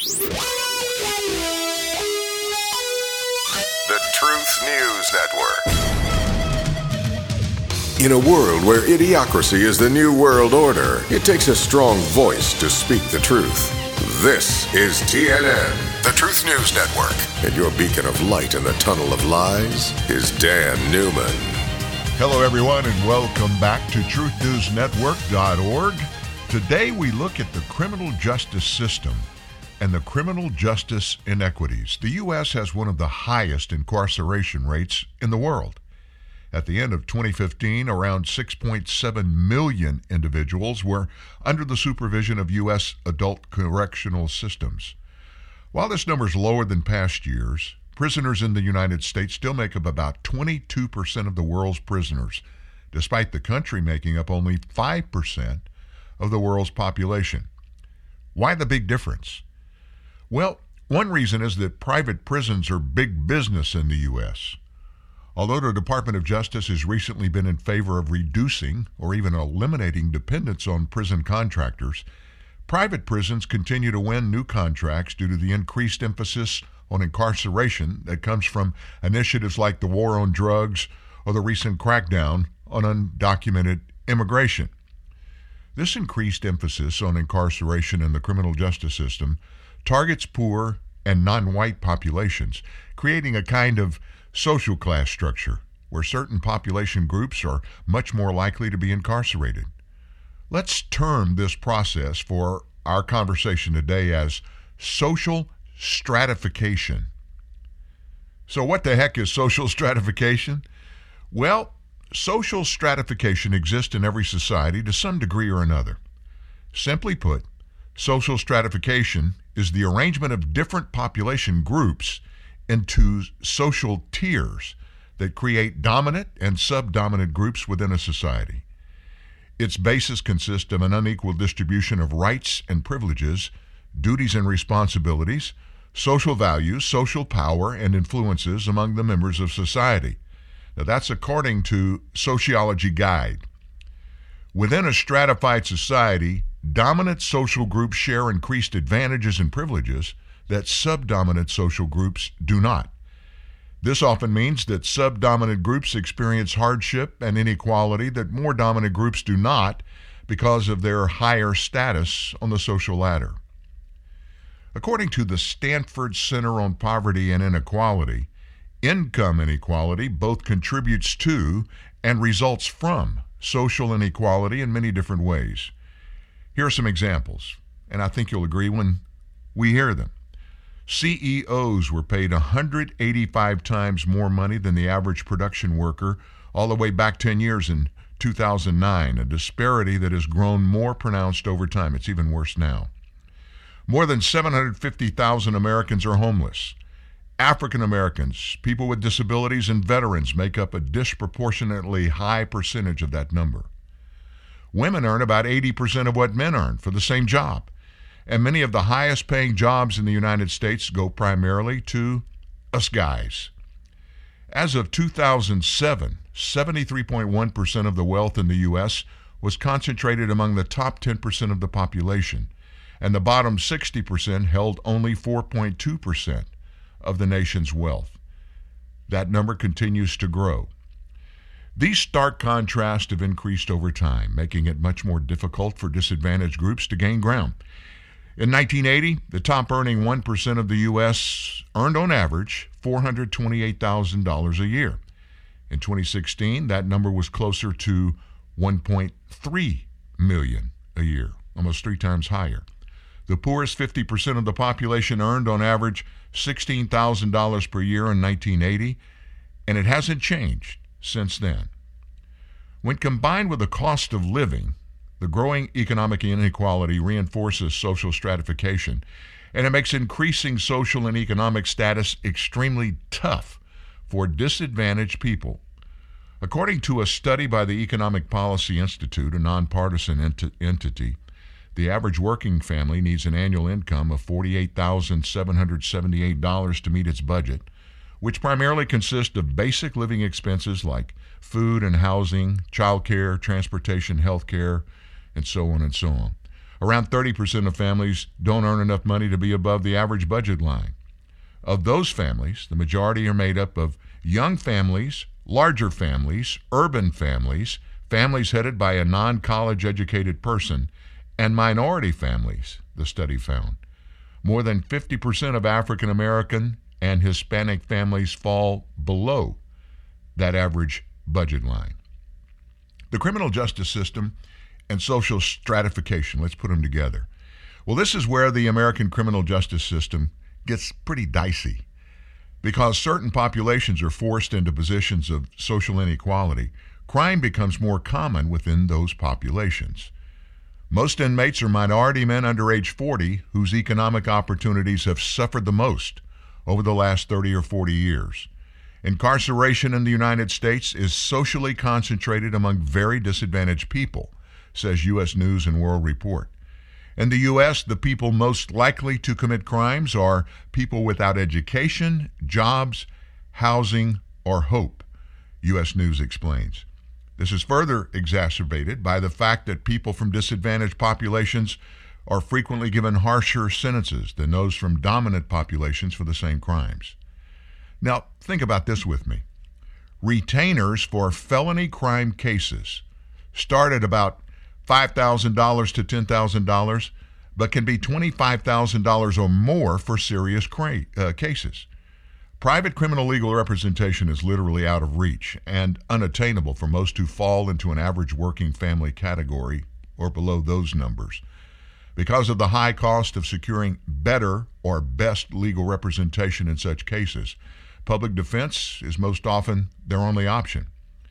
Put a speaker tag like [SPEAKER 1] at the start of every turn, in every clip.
[SPEAKER 1] The Truth News Network. In a world where idiocracy is the new world order, it takes a strong voice to speak the truth. This is TNN, the Truth News Network. And your beacon of light in the tunnel of lies is Dan Newman.
[SPEAKER 2] Hello, everyone, and welcome back to TruthNewsNetwork.org. Today, we look at the criminal justice system and the criminal justice inequities. The U.S. has one of the highest incarceration rates in the world. At the end of 2015, around 6.7 million individuals were under the supervision of U.S. adult correctional systems. While this number is lower than past years, prisoners in the United States still make up about 22% of the world's prisoners, despite the country making up only 5% of the world's population. Why the big difference? Well, one reason is that private prisons are big business in the U.S. Although the Department of Justice has recently been in favor of reducing or even eliminating dependence on prison contractors, private prisons continue to win new contracts due to the increased emphasis on incarceration that comes from initiatives like the war on drugs or the recent crackdown on undocumented immigration. This increased emphasis on incarceration in the criminal justice system targets poor and non-white populations, creating a kind of social class structure where certain population groups are much more likely to be incarcerated. Let's term this process for our conversation today as social stratification. So what the heck is social stratification? Well, social stratification exists in every society to some degree or another. Simply put, social stratification is the arrangement of different population groups into social tiers that create dominant and subdominant groups within a society. Its basis consists of an unequal distribution of rights and privileges, duties and responsibilities, social values, social power, and influences among the members of society. Now, that's according to Sociology Guide. Within a stratified society, dominant social groups share increased advantages and privileges that subdominant social groups do not. This often means that subdominant groups experience hardship and inequality that more dominant groups do not because of their higher status on the social ladder. According to the Stanford Center on Poverty and Inequality, income inequality both contributes to and results from social inequality in many different ways. Here are some examples, and I think you'll agree when we hear them. CEOs were paid 185 times more money than the average production worker all the way back 10 years in 2009, a disparity that has grown more pronounced over time. It's even worse now. More than 750,000 Americans are homeless. African Americans, people with disabilities, and veterans make up a disproportionately high percentage of that number. Women earn about 80% of what men earn for the same job. And many of the highest paying jobs in the United States go primarily to us guys. As of 2007, 73.1% of the wealth in the U.S. was concentrated among the top 10% of the population, and the bottom 60% held only 4.2% of the nation's wealth. That number continues to grow. These stark contrasts have increased over time, making it much more difficult for disadvantaged groups to gain ground. In 1980, the top earning 1% of the U.S. earned on average $428,000 a year. In 2016, that number was closer to $1.3 million a year, almost 3 times higher. The poorest 50% of the population earned on average $16,000 per year in 1980, and it hasn't changed since then. When combined with the cost of living, the growing economic inequality reinforces social stratification, and it makes increasing social and economic status extremely tough for disadvantaged people. According to a study by the Economic Policy Institute, a nonpartisan entity, the average working family needs an annual income of $48,778 to meet its budget, which primarily consists of basic living expenses like food and housing, childcare, transportation, health care, and so on and so on. Around 30% of families don't earn enough money to be above the average budget line. Of those families, the majority are made up of young families, larger families, urban families, families headed by a non-college educated person, and minority families, the study found. More than 50% of African American and Hispanic families fall below that average budget line. The criminal justice system and social stratification, let's put them together. Well, this is where the American criminal justice system gets pretty dicey. Because certain populations are forced into positions of social inequality, crime becomes more common within those populations. Most inmates are minority men under age 40 whose economic opportunities have suffered the most over the last 30 or 40 years. Incarceration in the United States is socially concentrated among very disadvantaged people, says U.S. News and World Report. In the U.S., the people most likely to commit crimes are people without education, jobs, housing, or hope, U.S. News explains. This is further exacerbated by the fact that people from disadvantaged populations are frequently given harsher sentences than those from dominant populations for the same crimes. Now, think about this with me. Retainers for felony crime cases start at about $5,000 to $10,000, but can be $25,000 or more for serious cases. Private criminal legal representation is literally out of reach and unattainable for most who fall into an average working family category or below those numbers. Because of the high cost of securing better or best legal representation in such cases, public defense is most often their only option.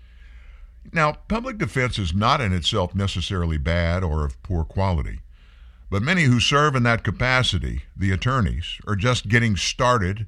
[SPEAKER 2] Now, public defense is not in itself necessarily bad or of poor quality, but many who serve in that capacity, the attorneys, are just getting started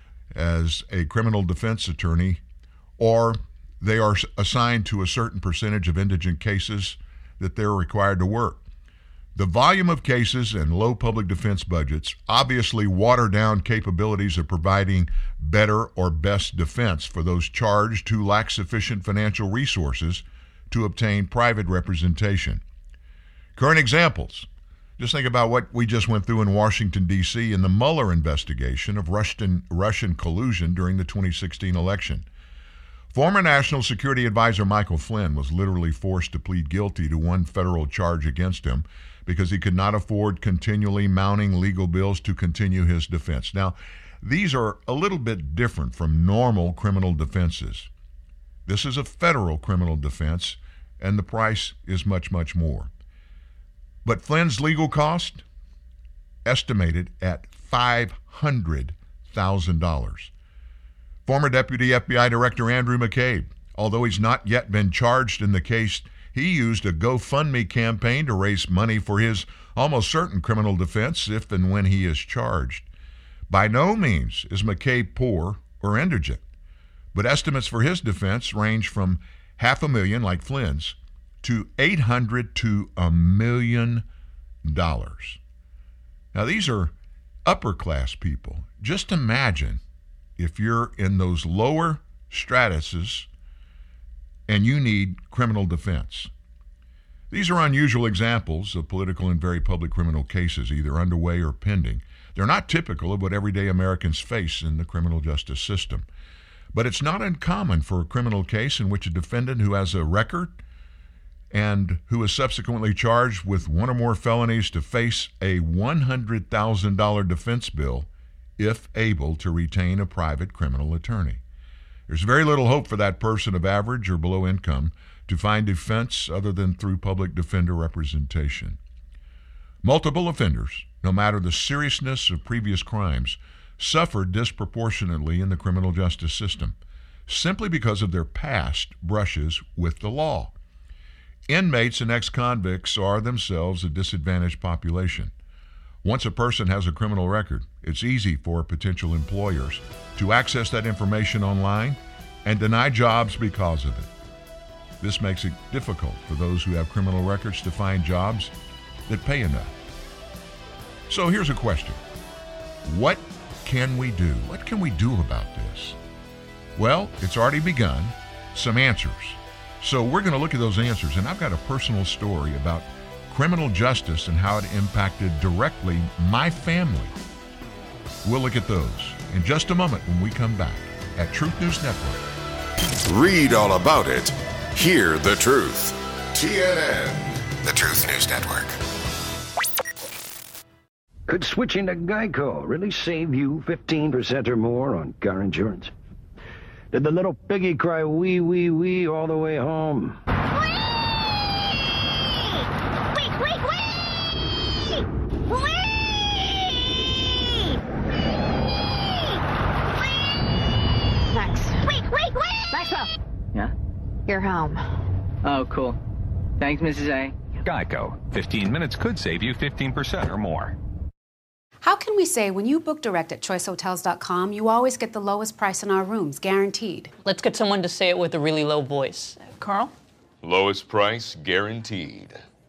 [SPEAKER 2] as a criminal defense attorney, or they are assigned to a certain percentage of indigent cases that they're required to work. The volume of cases and low public defense budgets obviously water down capabilities of providing better or best defense for those charged who lack sufficient financial resources to obtain private representation. Current examples. Just think about what we just went through in Washington, D.C. in the Mueller investigation of Russian collusion during the 2016 election. Former National Security Advisor Michael Flynn was literally forced to plead guilty to one federal charge against him because he could not afford continually mounting legal bills to continue his defense. Now, these are a little bit different from normal criminal defenses. This is a federal criminal defense, and the price is much, much more. But Flynn's legal cost, estimated at $500,000. Former Deputy FBI Director Andrew McCabe, although he's not yet been charged in the case, he used a GoFundMe campaign to raise money for his almost certain criminal defense if and when he is charged. By no means is McCabe poor or indigent, but estimates for his defense range from $500,000, like Flynn's, to $800,000 to $1 million. Now, these are upper class people. Just imagine if you're in those lower stratuses and you need criminal defense. These are unusual examples of political and very public criminal cases, either underway or pending. They're not typical of what everyday Americans face in the criminal justice system. But it's not uncommon for a criminal case in which a defendant who has a record and who is subsequently charged with one or more felonies to face a $100,000 defense bill if able to retain a private criminal attorney. There's very little hope for that person of average or below income to find defense other than through public defender representation. Multiple offenders, no matter the seriousness of previous crimes, suffer disproportionately in the criminal justice system simply because of their past brushes with the law. Inmates and ex-convicts are themselves a disadvantaged population. Once a person has a criminal record, it's easy for potential employers to access that information online and deny jobs because of it. This makes it difficult for those who have criminal records to find jobs that pay enough. So here's a question. What can we do? What can we do about this? Well, it's already begun. Some answers. So we're going to look at those answers, and I've got a personal story about criminal justice and how it impacted directly my family. We'll look at those in just a moment when we come back at Truth News Network.
[SPEAKER 1] Read all about it. Hear the truth. TNN, the Truth News Network.
[SPEAKER 3] Could switching to Geico really save you 15% or more on car insurance? Did the little piggy cry wee, wee, wee all the way home?
[SPEAKER 4] Maxwell!
[SPEAKER 5] Yeah?
[SPEAKER 4] You're home.
[SPEAKER 5] Oh, cool. Thanks, Mrs. A.
[SPEAKER 6] Geico. 15 minutes could save you 15% or more.
[SPEAKER 7] How can we say when you book direct at choicehotels.com, you always get the lowest price in our rooms, guaranteed?
[SPEAKER 8] Let's get someone to say it with a really low voice. Carl?
[SPEAKER 9] Lowest price guaranteed.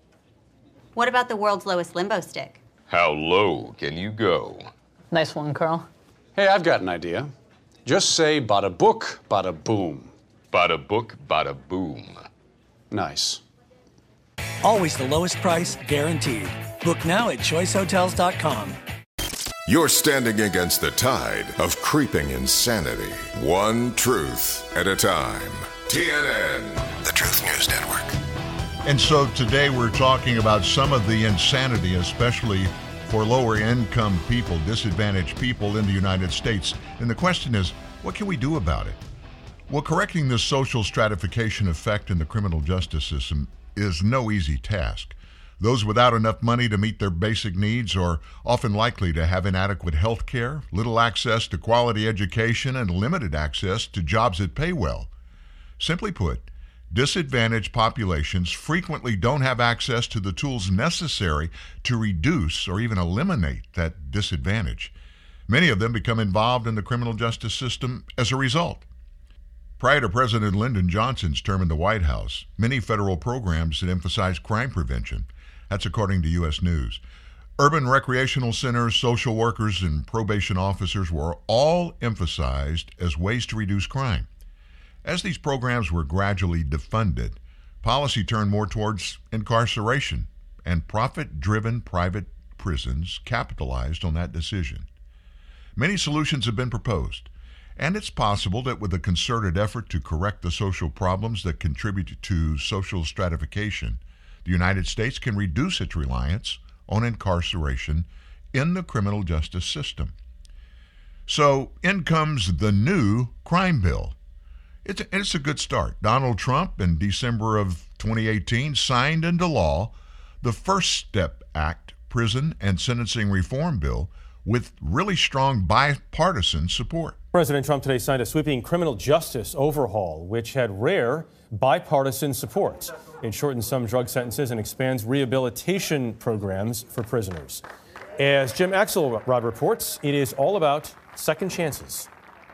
[SPEAKER 10] What about the world's lowest limbo stick?
[SPEAKER 9] How low can you go?
[SPEAKER 8] Nice one, Carl.
[SPEAKER 11] Hey, I've got an idea. Just say bada book, bada boom.
[SPEAKER 9] Bada book, bada boom.
[SPEAKER 11] Nice.
[SPEAKER 12] Always the lowest price, guaranteed. Book now at choicehotels.com.
[SPEAKER 1] You're standing against the tide of creeping insanity. One truth at a time. TNN, the Truth News Network.
[SPEAKER 2] And so today we're talking about some of the insanity, especially for lower income people, disadvantaged people in the United States. And the question is, what can we do about it? Well, correcting this social stratification effect in the criminal justice system is no easy task. Those without enough money to meet their basic needs are often likely to have inadequate health care, little access to quality education, and limited access to jobs that pay well. Simply put, disadvantaged populations frequently don't have access to the tools necessary to reduce or even eliminate that disadvantage. Many of them become involved in the criminal justice system as a result. Prior to President Lyndon Johnson's term in the White House, many federal programs that emphasized crime prevention. That's according to U.S. News. Urban recreational centers, social workers, and probation officers were all emphasized as ways to reduce crime. As these programs were gradually defunded, policy turned more towards incarceration, and profit-driven private prisons capitalized on that decision. Many solutions have been proposed, and it's possible that with a concerted effort to correct the social problems that contribute to social stratification, the United States can reduce its reliance on incarceration in the criminal justice system. So in comes the new crime bill. It's a good start. Donald Trump, in December of 2018, signed into law the First Step Act prison and sentencing reform bill with really strong bipartisan support.
[SPEAKER 13] President Trump today signed a sweeping criminal justice overhaul, which had rare bipartisan support. It shortens some drug sentences and expands rehabilitation programs for prisoners. As Jim Axelrod reports, it is all about second chances.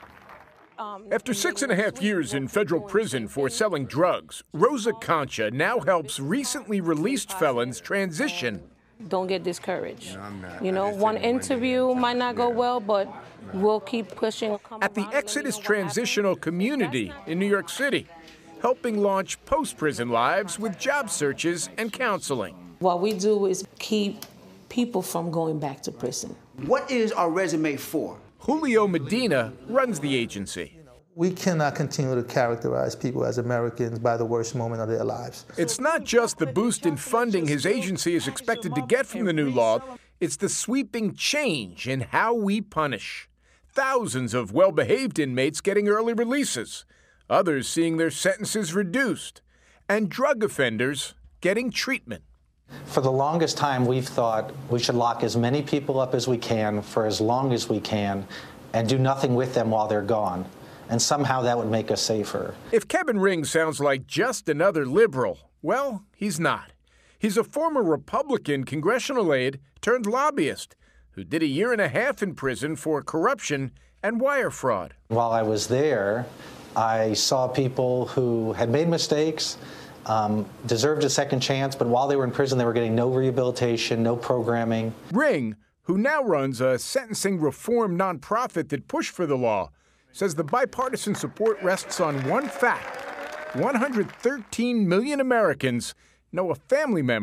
[SPEAKER 14] After 6.5 years in federal prison for selling drugs, Rosa Concha now helps recently released felons transition.
[SPEAKER 15] Don't get discouraged. One interview might not go well, but we'll keep pushing.
[SPEAKER 14] At the Exodus Transitional Community in New York City, helping launch post-prison lives with job searches and counseling.
[SPEAKER 15] What we do is keep people from going back to prison.
[SPEAKER 16] What is our resume for?
[SPEAKER 14] Julio Medina runs the agency.
[SPEAKER 17] We cannot continue to characterize people as Americans by the worst moment of their lives.
[SPEAKER 14] It's not just the boost in funding his agency is expected to get from the new law, it's the sweeping change in how we punish. Thousands of well-behaved inmates getting early releases, others seeing their sentences reduced, and drug offenders getting treatment.
[SPEAKER 18] For the longest time, we've thought we should lock as many people up as we can for as long as we can and do nothing with them while they're gone. And somehow that would make us safer.
[SPEAKER 14] If Kevin Ring sounds like just another liberal, well, he's not. He's a former Republican congressional aide turned lobbyist who did 1.5 years in prison for corruption and wire fraud.
[SPEAKER 18] While I was there, I saw people who had made mistakes, deserved a second chance, but while they were in prison, they were getting no rehabilitation, no programming.
[SPEAKER 14] Ring, who now runs a sentencing reform nonprofit that pushed for the law, says the bipartisan support rests on one fact. 113 million Americans know a family member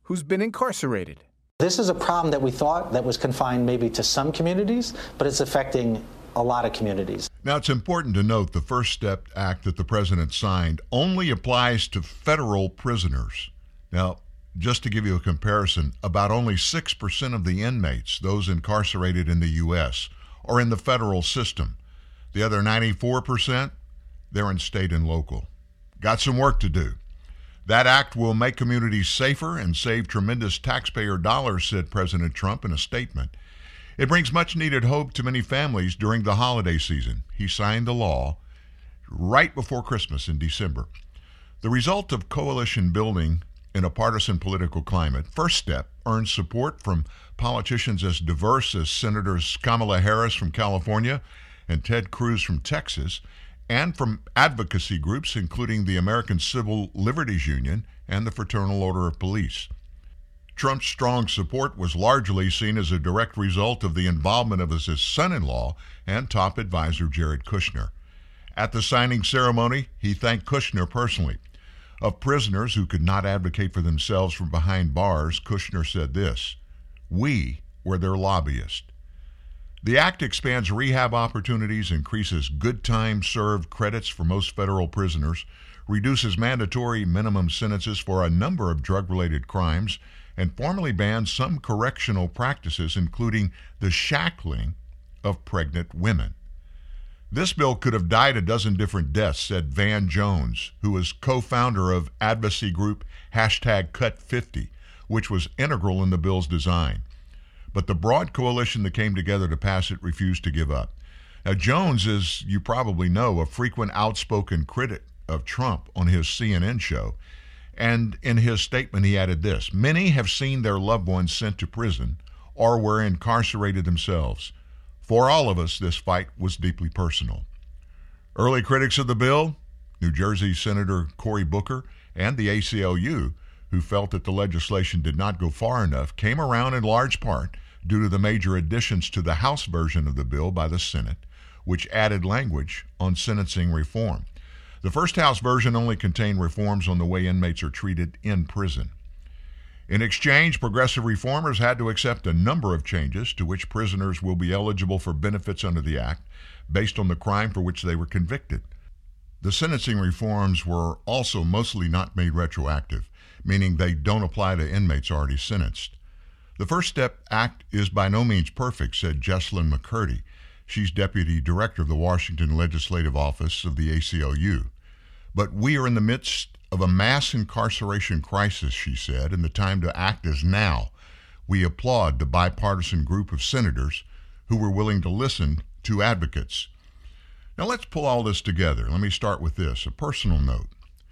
[SPEAKER 14] who's been incarcerated.
[SPEAKER 18] This is a problem that we thought that was confined maybe to some communities, but it's affecting a lot of communities.
[SPEAKER 2] Now, it's important to note the First Step Act that the president signed only applies to federal prisoners. Now, just to give you a comparison, about only 6% of the inmates, those incarcerated in the U.S., are in the federal system. The other 94%, they're in state and local. Got some work to do. That act will make communities safer and save tremendous taxpayer dollars, said President Trump in a statement. It brings much-needed hope to many families during the holiday season. He signed the law right before Christmas in December. The result of coalition building in a partisan political climate, First Step earned support from politicians as diverse as Senators Kamala Harris from California and Ted Cruz from Texas, and from advocacy groups including the American Civil Liberties Union and the Fraternal Order of Police. Trump's strong support was largely seen as a direct result of the involvement of his son-in-law and top advisor Jared Kushner. At the signing ceremony, he thanked Kushner personally. Of prisoners who could not advocate for themselves from behind bars, Kushner said this: "We were their lobbyists." The act expands rehab opportunities, increases good time served credits for most federal prisoners, reduces mandatory minimum sentences for a number of drug-related crimes, and formally bans some correctional practices, including the shackling of pregnant women. This bill could have died a dozen different deaths, said Van Jones, who is co-founder of advocacy group #Cut50, which was integral in the bill's design. But the broad coalition that came together to pass it refused to give up. Now, Jones is, you probably know, a frequent outspoken critic of Trump on his CNN show. And in his statement, he added this: "Many have seen their loved ones sent to prison or were incarcerated themselves. For all of us, this fight was deeply personal." Early critics of the bill, New Jersey Senator Cory Booker and the ACLU, who felt that the legislation did not go far enough, came around in large part due to the major additions to the House version of the bill by the Senate, which added language on sentencing reform. The first House version only contained reforms on the way inmates are treated in prison. In exchange, progressive reformers had to accept a number of changes to which prisoners will be eligible for benefits under the Act based on the crime for which they were convicted. The sentencing reforms were also mostly not made retroactive, meaning they don't apply to inmates already sentenced. The First Step Act is by no means perfect, said Jessalyn McCurdy. She's deputy director of the Washington Legislative Office of the ACLU. But we are in the midst of a mass incarceration crisis, she said, and the time to act is now. We applaud the bipartisan group of senators who were willing to listen to advocates. Now let's pull all this together. Let me start with this, a personal note.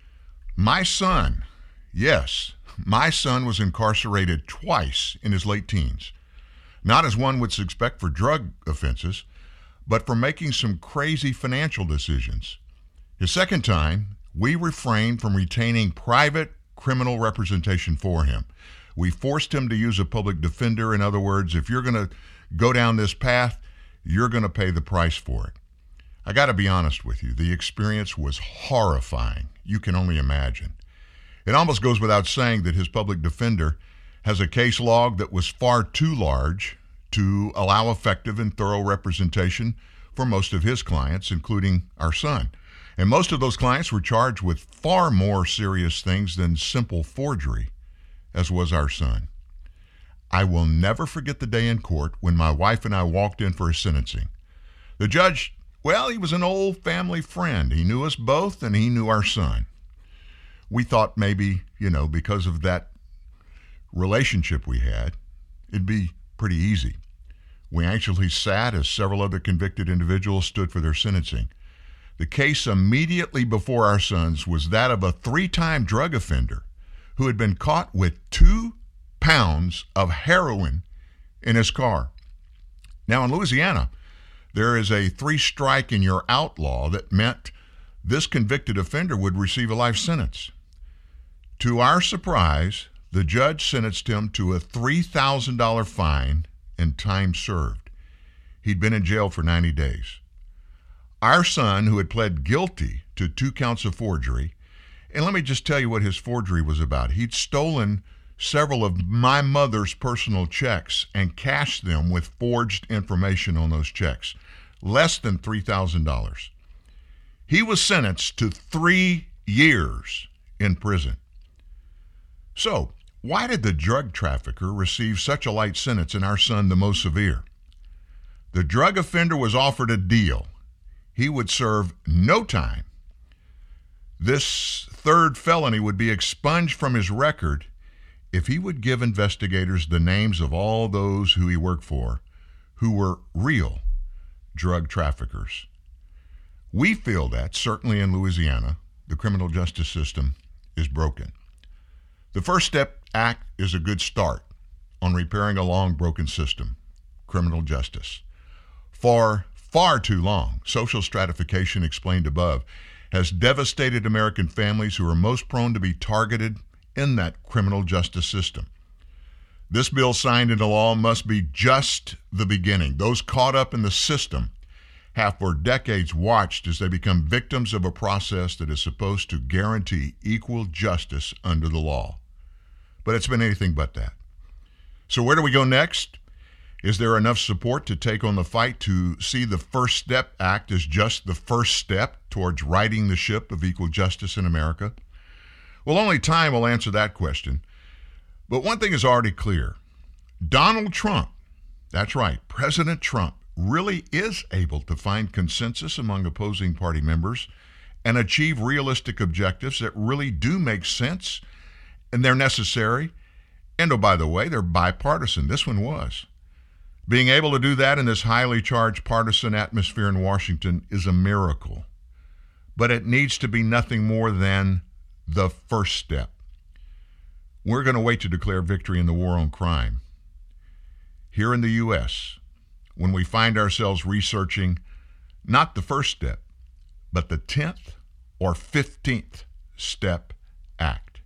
[SPEAKER 2] My son, yes, my son was incarcerated twice in his late teens. Not as one would expect for drug offenses, but for making some crazy financial decisions. His second time, we refrained from retaining private criminal representation for him. We forced him to use a public defender. In other words, if you're going to go down this path, you're going to pay the price for it. I got to be honest with you, the experience was horrifying. You can only imagine. It almost goes without saying that his public defender has a case log that was far too large to allow effective and thorough representation for most of his clients, including our son. And most of those clients were charged with far more serious things than simple forgery, as was our son. I will never forget the day in court when my wife and I walked in for his sentencing. The judge, well, he was an old family friend. He knew us both and he knew our son. We thought maybe, because of that relationship we had, it'd be pretty easy. We anxiously sat as several other convicted individuals stood for their sentencing. The case immediately before our sons was that of a 3-time drug offender who had been caught with 2 pounds of heroin in his car. Now in Louisiana, there is a 3-strike and you're out law that meant this convicted offender would receive a life sentence. To our surprise, the judge sentenced him to a $3,000 fine and time served. He'd been in jail for 90 days. Our son, who had pled guilty to 2 counts of forgery, and let me just tell you what his forgery was about. He'd stolen several of my mother's personal checks and cashed them with forged information on those checks. Less than $3,000. He was sentenced to 3 years in prison. So, why did the drug trafficker receive such a light sentence and our son the most severe? The drug offender was offered a deal. He would serve no time. This third felony would be expunged from his record if he would give investigators the names of all those who he worked for who were real drug traffickers. We feel that, certainly in Louisiana, the criminal justice system is broken. The First Step Act is a good start on repairing a long broken system, criminal justice. For far too long, social stratification explained above has devastated American families who are most prone to be targeted in that criminal justice system. This bill signed into law must be just the beginning. Those caught up in the system have for decades watched as they become victims of a process that is supposed to guarantee equal justice under the law. But it's been anything but that. So where do we go next? Is there enough support to take on the fight to see the First Step Act as just the first step towards righting the ship of equal justice in America? Well, only time will answer that question. But one thing is already clear. Donald Trump, that's right, President Trump, really is able to find consensus among opposing party members and achieve realistic objectives that really do make sense, and they're necessary. And, oh, by the way, they're bipartisan. This one was. Being able to do that in this highly charged partisan atmosphere in Washington is a miracle. But it needs to be nothing more than the first step. We're going to wait to declare victory in the war on crime. Here in the U.S., when we find ourselves researching not the first step, but the 10th or 15th Step Act.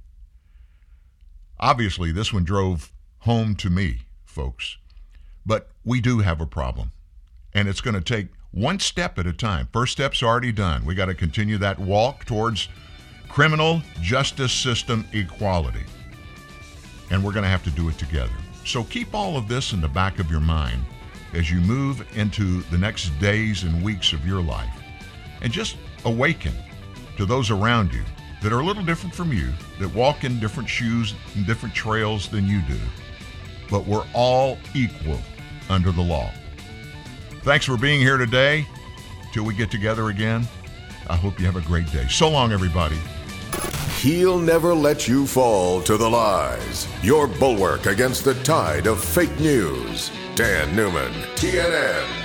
[SPEAKER 2] Obviously, this one drove home to me, folks. But we do have a problem, and it's going to take one step at a time. First step's already done. We got to continue that walk towards criminal justice system equality, and we're going to have to do it together. So keep all of this in the back of your mind as you move into the next days and weeks of your life, and just awaken to those around you that are a little different from you, that walk in different shoes and different trails than you do. But we're all equal under the law. Thanks for being here today. Till we get together again, I hope you have a great day. So long, everybody.
[SPEAKER 1] He'll never let you fall to the lies. Your bulwark against the tide of fake news. Dan Newman, TNN.